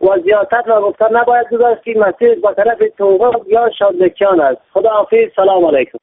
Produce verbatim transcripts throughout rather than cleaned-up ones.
و زیادت را گفتن نباید گذاشت که مسیر با طرف توبه یا شادکیان است. خداحافظ، سلام علیکم.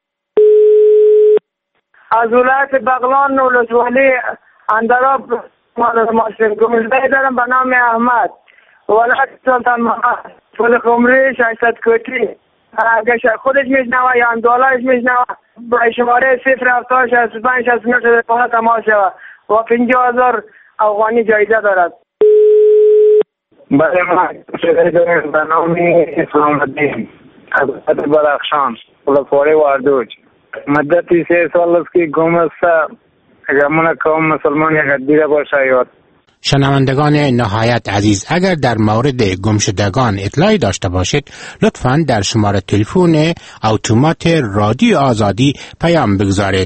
از ولایت بغلان ولسوالی اندراب ماشین گمزده دارم به نام احمد، ولایت سلطان محمد، پل خمری ششصد کوتی. اگر خودش میشنوه یا اندالایش میشنوه برای شماره صفر هفتاد شصت و پنج شصت و نه تلفن تماس شود و پنجاه هزار افغانی جایزه دارد. برای ما شده داریم به نام اسلام الدین از بدخشان ولسوالی واردوج. مدتی سه سال است که گم است. اگر من قوم مسلمان یک دیده باشه یاد. شنوندگان نهایت عزیز، اگر در مورد گمشدگان اطلاعی داشته باشید لطفاً در شماره تلفن اتومات رادیو آزادی پیام بگذارید.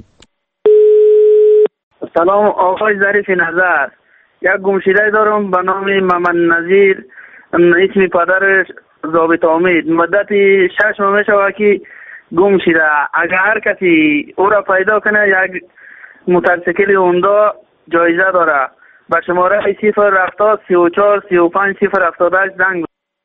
سلام آقای ظریف نظر، یک گمشده دارم به نام محمد نظیر، اسم پدرش ضابط امید. مدتی شش ماه میشود که گم شده. اگر هر کسی او را پیدا کنه یک موتورسیکل هوندا جایزه داره. به شماره صفر هفتاد سی و چهار سی و پنج صفر هفتاد و هشت زنگ.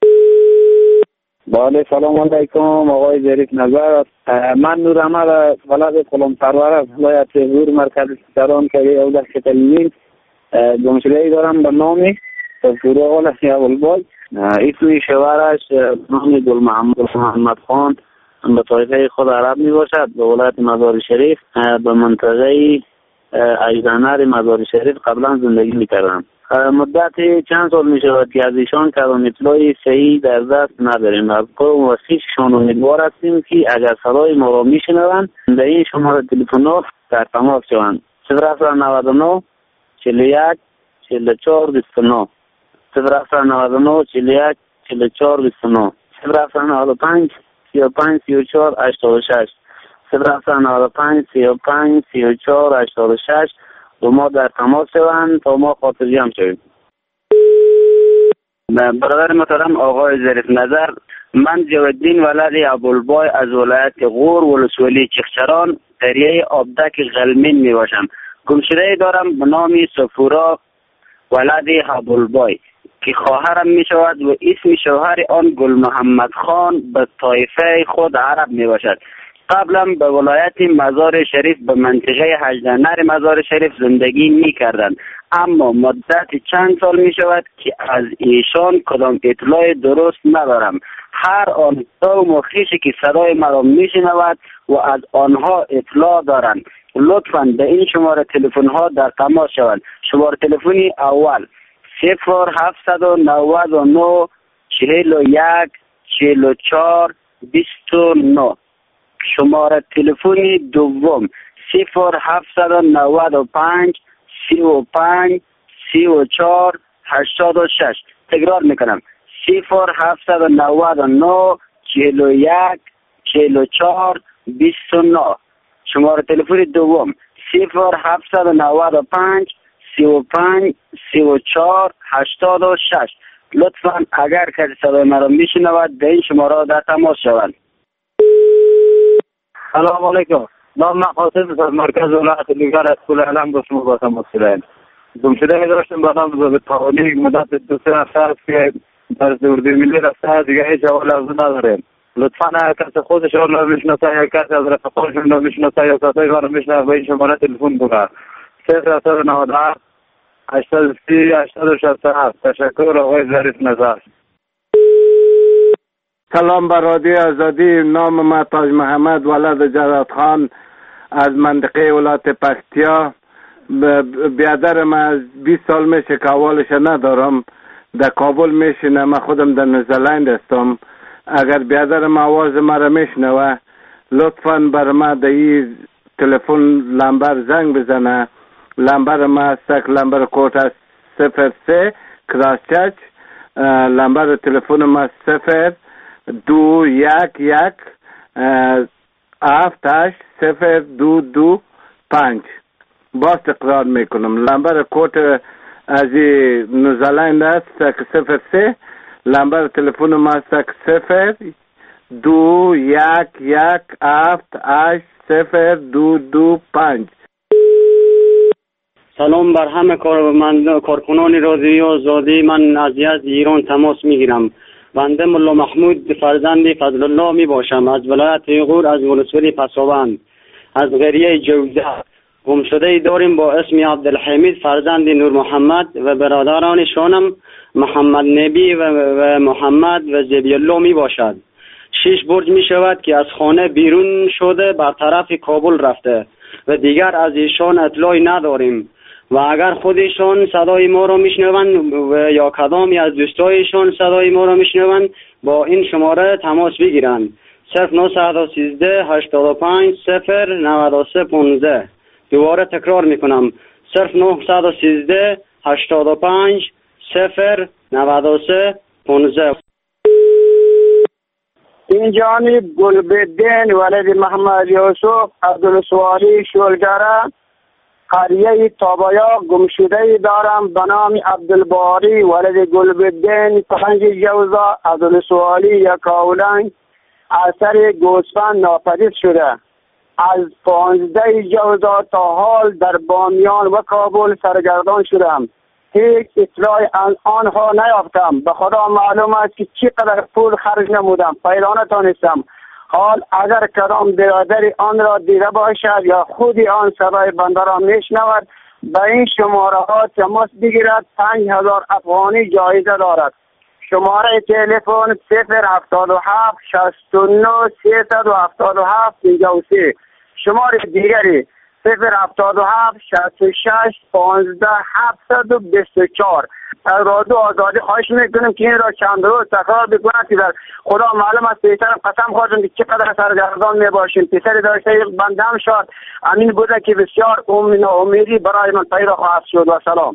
بله سلام علیکم آقای ظریف نظر. من نور احمد ولد قلم سرور ولایت هور مرکز سران که او در شتلین گمشده‌ای دارم به نام فروغ اولبای. اسم شوهرش نام گل محمد محمد خان به طایفه خود عرب می باشد. به ولایت مزار شریف به منطقه اجدانر مزار شریف قبلا زندگی می کردم. مدت چند سال می شود که از ایشان کدام اطلاعی صحیح در دست نداریم. از قوم و خویششان امیدوار هستیم که اگر صدای ما را می شنوند در این شماره تلفن در تماس شوند. صفر هفت نود و نه چهل و یک چهل و چهار بیست و نه صفر هفت نود و نه چهل و یک چهل و چهار بیست و نه صفر هفت نود و پنج سی و پنج سی و چهار هشتاد و شش صفر هفت نود و پنج سی و پنج سی و چهار هشتاد و شش و ما در تماس شوند تا ما خاطر جمع شویم. برادر محترم آقای ظریف نظر، من جوادالدین ولد ابوالبای از ولایت غور ولسوالی چخچران دریای آبدک غلمین می باشم. گمشده دارم به نام صفورا ولد ابوالبای که خواهرم می شود و اسم شوهر آن گل محمد خان به طایفه خود عرب می باشد. قبلا به ولایت مزار شریف به منطقه هجدنر مزار شریف زندگی می کردند، اما مدت چند سال می شود که از ایشان کدام اطلاع درست ندارم. هر آن قوم و خویشی که صدای مرا می شنود و از آنها اطلاع دارند لطفاً به این شماره تلفن ها در تماس شوند. شماره تلفنی اول صفر هفتصد و نود و نه چهل و یک چهل و چهار بیست و نه. شماره تلفنی دوم صفر هفتصد و نود و پنج سی و پنج سی و چهار هشتاد و شش. تکرار میکنم صفر هفتصد و نود و نه چهل و یک چهل و چهار بیست و نه. شماره تلفنی دوم صفر هفتصد و نود و پنج سی و پنج سی و چهار هشتاد و شش. لطفاً اگر کسی صدای مرا میشنود به این شماره در تماس شوند. سلام علیکم. نام من قاسم از مرکز ولایت لیگر از کل علم با شما با تماس شدم. گمشده داشتم به نام ضابط پاولی مدت دو سه هفته است که در اردو ملی رفته دیگه هیچ جواب لازم نداریم. لطفاً اگر کسی خودشان را میشناسه یا کسی از رفقاشون را میشناسه یا کسی را میشناسه به این شماره تلفن بگه صفر هفتصد و نود و هفت هشتاد و سه هشتاد و شصت و هفت. تشکر آقای ظریف نظر. سلام بر رادیو آزادی. نام ما تاج محمد ولد جواد خان از منطقه ولایت پکتیا. بیادر ما از بیست سال میشه که اولش ندارم. در کابل میشینم. من خودم در نیوزلند هستم. اگر بیادر ما آواز مرا میشنوه لطفاً بر ما در این تلفن لمبر زنگ بزنه. لمبر ما است لمبر کوت است صفر سه کراسچرچ. لمبر تلفن ما صفر دو یک یک هفت هشت صفر دو دو پنج. باز تکرار میکنم لمبر کوت از نیوزلند است صفر سه. لمبر تلفن ما است صفر دو یک یک هفت هشت صفر دو دو پنج. سلام بر همه کارمند کارکنان رادیو آزادی. من از یزد ایران تماس میگیرم. بنده ملا محمود فرزند فضل الله می باشم، از ولایت غور، از ولسوالی پسابند، از قریه جوزه. گمشده داریم با اسم عبدالحمید فرزند نور محمد و برادرانشانم محمد نبی و, و محمد و زبی الله می باشد. شش برج می شود که از خانه بیرون شده بر طرف کابل رفته و دیگر از ایشان اطلاعی نداریم و اگر خودشان صدای ما را میشنوند و یا کدامی از دوستایشان صدای ما را میشنوند با این شماره تماس بگیرند. صفر نه یک سه هشتاد و پنج صفر نود و سه پانزده. دوباره تکرار میکنم، صفر نه یک سه هشتاد و پنج صفر نود و سه پانزده. این جانب گلبدین ولد محمد یوسف عبدالسوالی شولگره، قریه تابایا گمشده دارم به نام عبدالباری ولد گلبدین پنج جوزا عبدالسوالی یکاولنگ، اثر گوسفند ناپدید شده. از پانزده جوزا تا حال در بامیان و کابل سرگردان شدم. هیچ اطلاع از آنها نیافتم. به خدا معلوم است که چقدر پول خرج نمودم، پیدا نتانستم. حال اگر کدام برادری آن را دیده باشد یا خودی آن صدای بنده را میشنود به این شماره ها تماس بگیرد. پنج هزار افغانی جایزه دارد. شماره تلفن صفر هفتاد و هفت شصت و نه سیصد و هفتاد و هفت پنجاه و سه. شماره دیگری صفر هفتاد و هفت شصت و شش پانزده هفتصد و بیست و چهار. از رادیو آزادی خواهش میکنم که این را چند روز تکرار بکنند که در خدا معلوم است پسرم قسم خوردم که چقدر سرگردان میباشیم. پسری داشته بنده هم شد امین بوده که بسیار امیدی برای من پیدا خواهد شد. و سلام.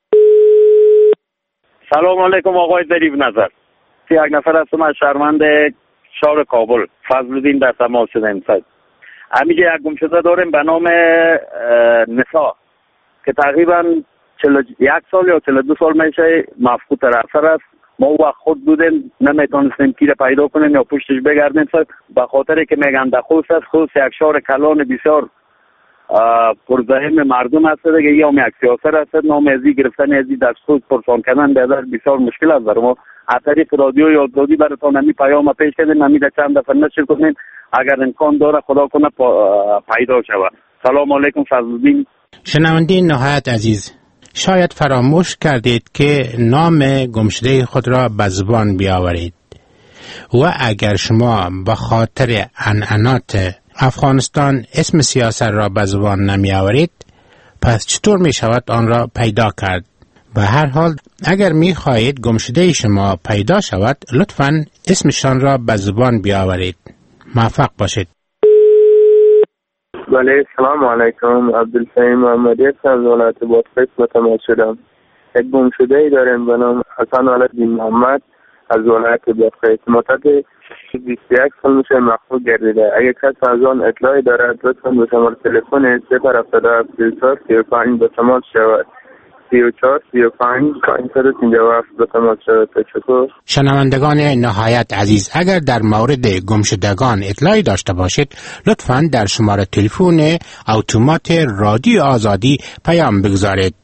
سلام علیکم آقای ظریف نظر. یک نفر هستم از شهروند شهر کابل، فضلالدین در تماس شدیم. همینجا یک گمشده داریم به نام نسا که تقریبا چهل و یک سال یا چهل و دو سال میشه مفقود رفتار است. ما وقت خود بودیم نمیتونستیم کی را پیدا کنیم یا پشتش بگردیم صاحب، به خاطر که میگن در خوست است. خوست یک شهر کلان بسیار پرزحم مردم است دیگه. یا هم یک سیاست است، نام ازی گرفتن ازی در خوست پرسان کردن بیادر بسیار مشکل است برای ما. از طریق رادیو یا آزادی براتون همی پیام پیش کردیم، همی در چند دفعه نشر کنیم، اگر امکان داره خدا کنه پیدا شود. سلام علیکم فضلالدین. شنوندین نهایت عزیز، شاید فراموش کردید که نام گمشده خود را به زبان بیاورید و اگر شما به خاطر عنعنات افغانستان اسم سیاست را به زبان نمی آورید پس چطور می شود آن را پیدا کرد؟ به هر حال اگر می خواهید گمشده شما پیدا شود لطفاً اسمشان را به زبان بیاورید. موفق باشید. بله سلام علیکم. عبدالفهیم محمدی از ولایت بادغیس متماس شدم. یک گمشده ای داریم به نام حسن ولد محمد از ولایت بادغیس. مدت بیست و یک سال میشه مخفوق گردیده. اگر کسی از آن اطلاعی دارد لطفاً به شماره تلفن صفر هفتاد و هفت سی و چهار سی و پنج به تماس شود. سی و چهار سی و پنج پانصد و پنجاه و هفت به تماس شود. تشکر. شنوندگان نهایت عزیز، اگر در مورد گمشدگان اطلاعی داشته باشید لطفاً در شماره تلفن اتومات رادیو آزادی پیام بگذارید.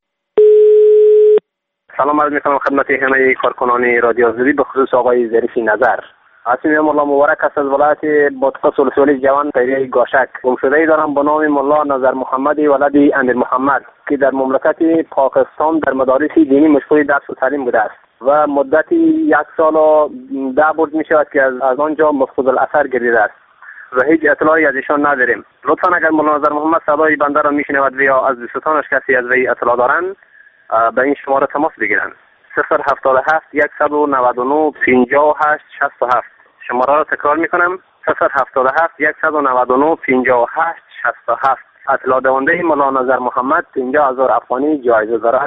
سلام عرض می‌کنم خدمت همه کارکنان رادیو آزادی، به خصوص آقای ظریف نظر. اسم مولا مبارک است از ولایت بادغیس ولسوالی جوان پیری گاشک. گمشده‌ای دارم به نام مولا نظر محمد ولد امیر محمد که در مملکت پاکستان در مدارس دینی مشغول درس و تعلیم بوده است و مدت یک سال و ده برج می شود که از آنجا مفقود الاثر گردیده است و هیچ اطلاعی از ایشان نداریم. لطفا اگر مولا نظر محمد صدای بنده را میشنود و یا از دوستانش کسی از وی اطلاع دارند به این شماره تماس بگیرند. صفر هفتاد و هفت صد و نود و نه پنجاه و هشت شصت و هفت. شماره را تکرار میکنم، صفر هفتاد و هفت صد و نود و نه پنجاه و هشت شصت و هفت. اطلاع دهنده مولا نظر محمد پنجاه هزار افغانی جایزه دارد.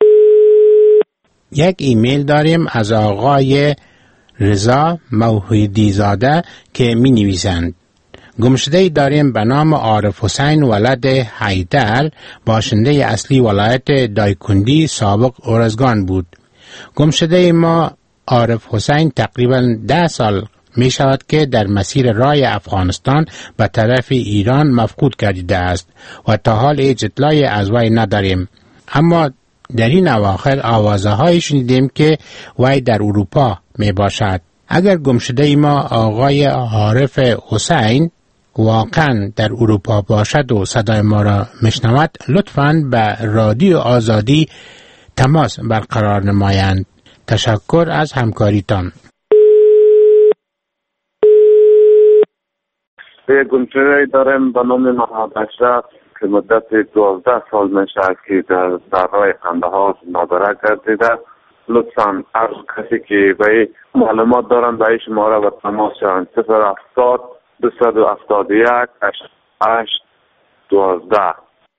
یک ایمیل داریم از آقای رضا موحدی زاده که می نویسند گمشده داریم به نام عارف حسین ولد حیدر، باشنده اصلی ولایت دایکندی، سابق ارزگان بود. گمشده ما عارف حسین تقریبا ده سال می شود که در مسیر راه افغانستان به طرف ایران مفقود گردیده است و تا حال هیچ اطلاعی از وی نداریم. اما در این اواخر آوازه های شنیدیم که وی در اروپا می باشد. اگر گمشده ما آقای عارف حسین واقعا در اروپا باشد و صدای ما را میشنود، لطفاً به رادیو آزادی تماس برقرار نمایند. تشکر از همکاریتان. یک گمشده داریم به نام محمد اشرف که مدت دوازده سال میشه که در سرای قندهار نادره گردیده. لطفاً هر کسی که به معلومات دارن به شماره به تماس شوند. صفر هفتاد دویست و هفتاد و یک هشت دوازده.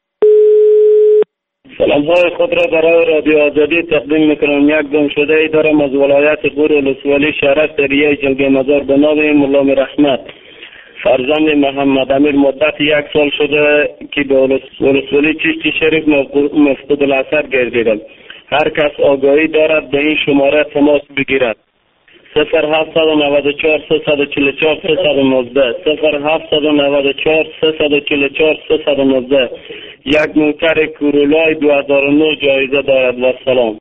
سلام های خود را برای رادیو آزادی تقدیم میکنم. یک گمشده ای دارم از ولایت غور ولسوالی شهرک دریای جلگه مزار به نام ملا رحمت، فرزند محمد امیر. مدت یک سال شده که به ولسوالی چشتی شریف مفقود الاثر گردیدم. هر کس آگاهی دارد به این شماره تماس بگیرد. صفر هفت نود و چهار سه چهار چهار سه یک نه صفر هفت نود و چهار سه چهار چهار سه یک نه. یک موتر کورولای دو هزار و نه جایزه دارد. و سلام.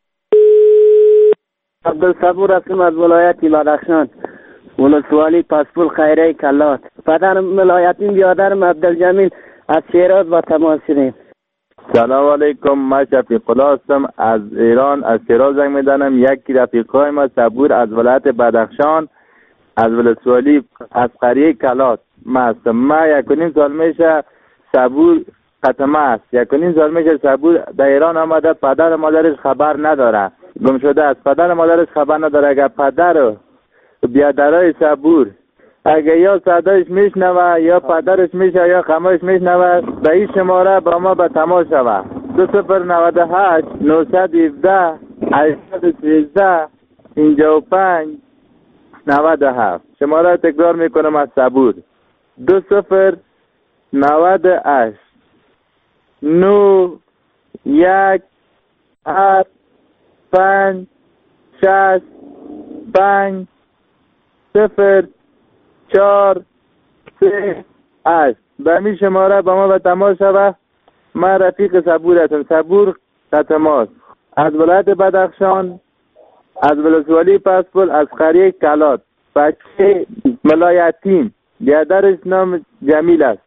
عبدالصبور هستم از ولایت بدخشان، ولسوالی پسپول خیره کلات. پدرم ولایتیم بیادرم عبدالجمیل از شیراز با تماس شدیم. سلام علیکم، من شفیق الله هستم از ایران، از شیراز زنگ میزنم. یکی رفیقای ما صبور از ولایت بدخشان از ولسوالی از قریه کلات ما هستم. ما یک و نیم سال میشه صبور ختمه است. یک و نیم سال میشه صبور در ایران آمده. پدر مادرش خبر نداره، گم شده است. پدر مادرش خبر نداره. اگر پدر و بیادرای صبور اگر یا صدایش میشنوه یا پدرش میشه یا خمایش میشنوه به این شماره با ما به تماس شوه. دو صفر نود و هشت نهصد و هفده هشتصد و سیزده پنجاه و پنج نود و هفت. شماره تکرار میکنم از صبور. دو صفر نود و هشت نو یک هفت پنج شش پنج صفر چهار سه هشت. به همین شماره با ما به تماس شوه. من رفیق صبور هستم، صبور تماس از ولایت بدخشان، از ولسوالی پسپول، از قریه کلات. بچه ملایتیم، بیادرش نام جمیل است.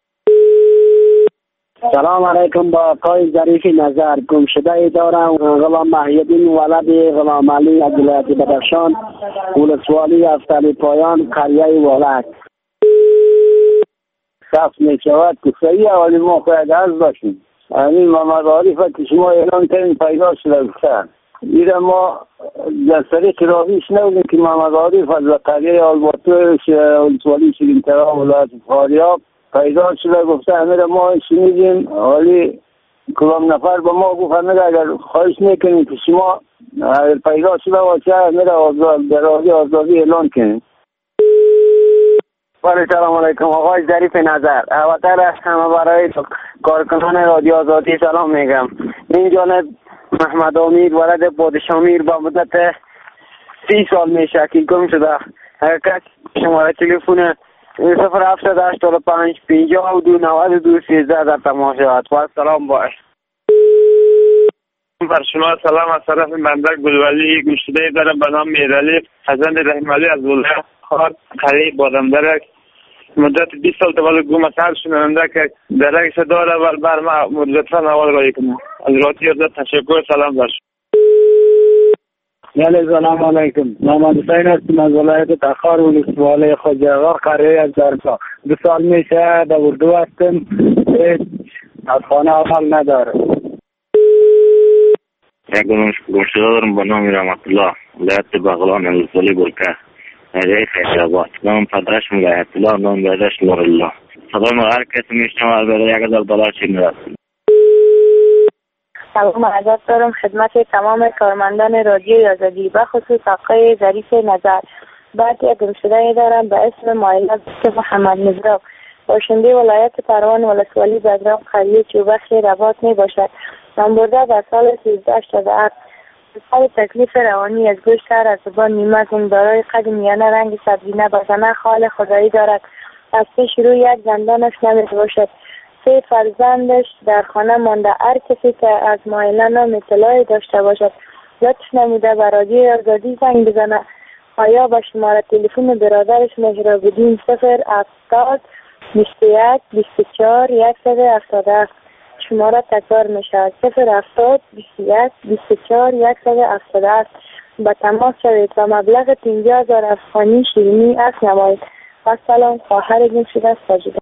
سلام علیکم. با آقای ظریف نظر گمشده ای دارم. غلام محیدین ولد غلام علی از ولایت بدخشان، ولسوالی افتالی پایان، قریه ولد. شخص می شود که صحیح اولی ما باید از باشیم. این محمد عارف که شما اعلان کردین پیدا شده بکن ایره ما در طریق راویش نبودیم که محمد عارف از قریه آلباتوش ولسوالی شیرین ترا ولایت فاریاب پیدا شده. گفته همه ما شنیدیم، ولی کلام نفر به ما گفت همه اگر خواهش میکنیم که شما پیدا شده باشه همه در رادیو آزادی اعلان کنیم. بله سلام علیکم. آقای ظریف نظر اوتر همه برای کارکنان رادیو آزادی سلام میگم. این جانب محمد امید ولد پادشامیر با مدت سی سال میشه که گم شده. اگر کسی شماره تلفن صفر هفتاد هشتاد و پنج پنجاه و دو نود و دو سیزده در تماس شود. و سلام باش. بر شما سلام از طرف بنده گلولی. گمشده دارم به نام میرعلی فرزند رحیم علی از ولایت خار قریه بادمدرک. مدت بیست سال تولد گم است. هر شنونده که درک صدا را بر ما لطفا حوال رایی کنم. از رادیو آزاد تشکر. سلام باش. یعنی سلام علیکم. محمد حسین هستم از ولایت تخار ولسوالی خواجه‌آقا قریه از درکا. دو سال میشه در اردو هستم. از خانه عمل نداره. یک گمشده دارم به نام رحمت الله ولایت بغلان ولسوالی برکه قریه خیرآباد. نام پدرش مولایت الله، نام بیادرش نور الله. صدای ما هر کسی میشنوه البته یک هزار دلار چی میرسه. سلام عرض دارم خدمت تمام کارمندان رادیوی آزادی، به خصوص آقای ظریف نظر. بعد یک گمشده دارم به اسم مایلت محمد نظراب، باشنده ولایت پروان ولسوالی بدرام قریه چوبخی رباط می باشد. من برده در سال سیزده هشتاد و هفت سر تکلیف روانی از گوشت هر از زبان نیمه دارای قد میانه رنگ سبزینه بزنه خال خدایی دارد. از پیش روی یک زندانش نمیده باشد. سه فرزندش در خانه مانده. هر کسی که از مایله نام اطلاعی داشته باشد لطف نموده به رادیوی آزادی زنگ بزنه. آیا به شماره تلفن برادرش مهراب‌الدین صفر هفتاد بیست و یک بیست و چهار صد و هفتاد و هفت شماره تکرار میشه صفر هفتاد بیست و یک بیست و چهار صد و هفتاد و هفت به تماس شوید و مبلغ پنجاه هزار افغانی شیرینی عفو نمایید. و سلام، خواهر گمشده ساجده.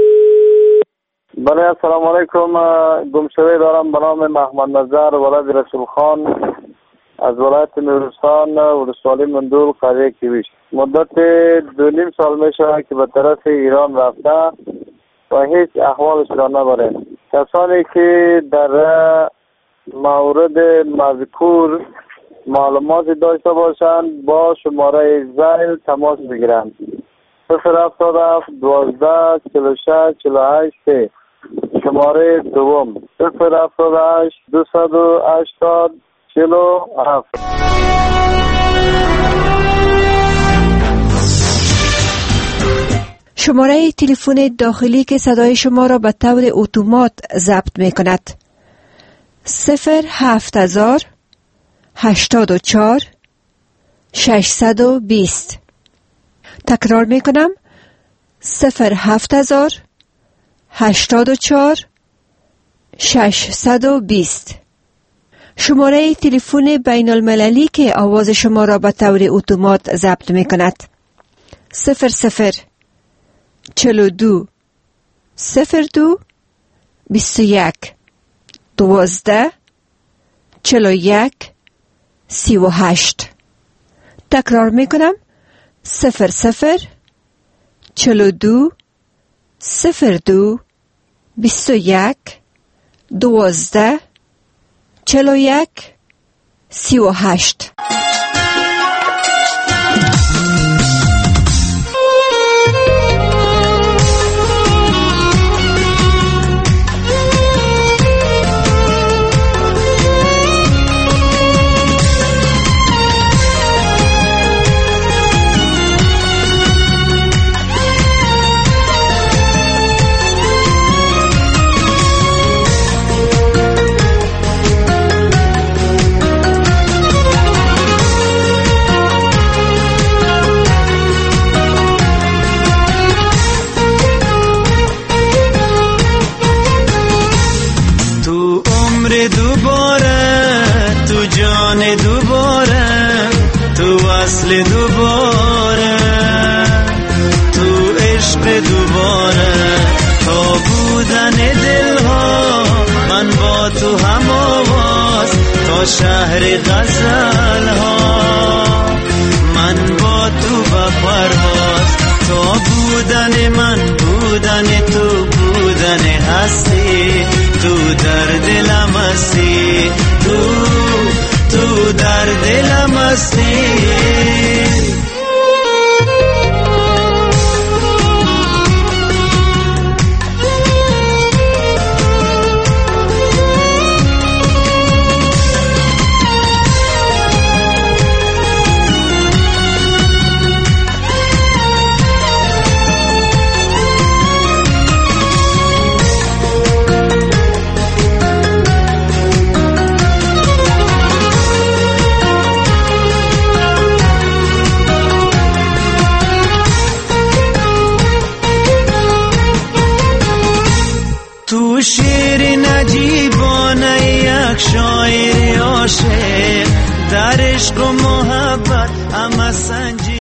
بله السلام علیکم. گمشده دارم به نام محمد نظر ولد رسول خان از ولایت نورستان ولسوالی مندول قریه کیویش. مدت دو نیم سال میشه که به طرف ایران رفته و هیچ احوالش را نبره. کسانی که در مورد مذکور معلوماتی داشته باشند با شماره زیل تماس بگیرند. صفر هفتاد و هفت دوازده چهل و شش چهل و هشت شماره دوم صفر هفتاد و هشت دویست و هشتاد چهل و هفت. شماره تلفن داخلی که صدای شما را به طور اتومات ضبط می کند صفر هفت هزار هشتاد و چهار ششصد و بیست. تکرار می کنم صفر هفت هزار هشتاد و چهار ششصد و بیست. شماره تلفن بین المللی که آواز شما را به طور اتومات ضبط می کند صفر صفر چهل و دو صفر دو بیست و یک دوازده چهل و یک سی و هشت. تکرار می کنم صفر صفر چهل و دو صفر دو بیست و یک دوازده چهل و یک سی و هشت. وصل دوباره تو عشق دوباره تا بودن دلها من با تو هم آواز تا شهر غزل ها من با تو با پرواز تا بودن من بودن تو بودن هستی تو در دلم هستی تو تو در دلم هستی. تو شیر نجیبانه یک شاعر عاشق در عشق و محبت همه سنجی